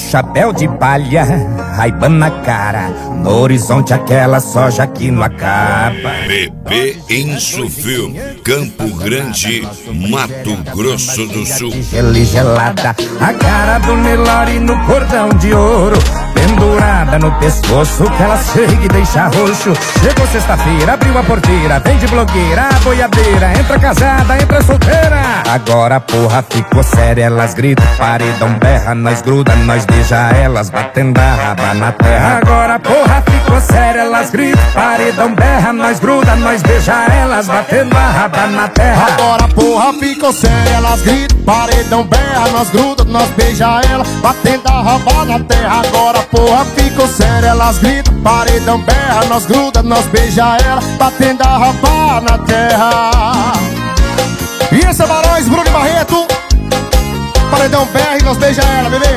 Chapéu de palha, Ray-Ban na cara, no horizonte aquela soja que não acaba. Bebê Insufilm, Campo Grande, Mato Grosso do Sul. Gelo e gelada, a cara do Nelore no cordão de ouro, pendurada no pescoço que ela chega e deixa roxo. Chegou sexta-feira, abriu a porteira, vem de blogueira, a boiadeira, entra casada, entra solteira. Agora a porra ficou séria, elas gritam, paredão berra, nós gruda, nós beija elas, batendo a raba na terra. Agora a porra ficou séria, elas gritam, paredão berra, nós gruda, nós beija elas, batendo a raba na terra. Agora a porra ficou séria, elas gritam, paredão berra, nós gruda, nós beija elas, batendo a raba na terra. Agora a porra ficou séria, elas gritam, paredão berra, nós gruda, nós beija ela, batendo a raba na terra. E esse é Barões, Bruno e Barreto, paredão berra e nós beija ela, bebê.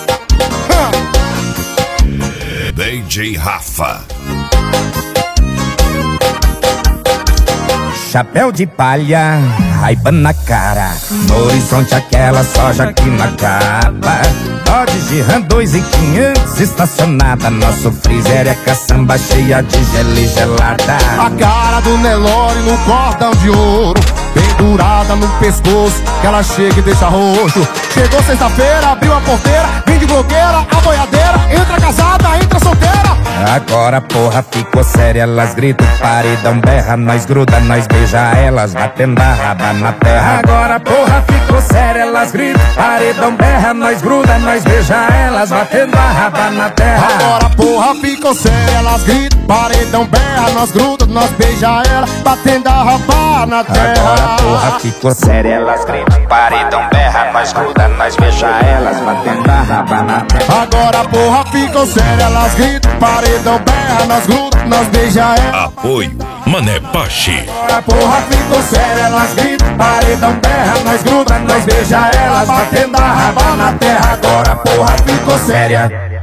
DJ Rafa. Chapéu de palha, Ray-Ban na cara, no horizonte aquela soja que não acaba. Dodge Ram 2.500 estacionada, nosso freezer é caçamba cheia de gelo e gelada. A cara do Nelore no cordão de ouro, pendurada no pescoço que ela chega e deixa roxo. Chegou sexta-feira, abriu a porteira, vem de blogueira, a boiadeira, entra casada, entra solteira. Agora a porra ficou séria, elas gritam, paredão berra, nós gruda, nós beija elas, batendo a raba na terra. Agora a porra ficou séria, elas gritam, paredão berra, nós gruda, nós beija elas, batendo a raba na terra. Agora a porra ficou séria, elas gritam, paredão berra, nós gruda, nós beija ela, batendo a raba na terra. Agora a porra ficou séria, elas gritam, paredão berra, nós gruda, nós beija elas, batendo a raba na terra. Agora a porra ficou séria, elas gritam, paredão berra, nós gruda, nós beija ela. Apoio Mané Pache. Agora a porra ficou séria, elas gritam, paredão berra, nós gruda, nós beija elas, batendo a raba na terra. Agora a porra ficou séria.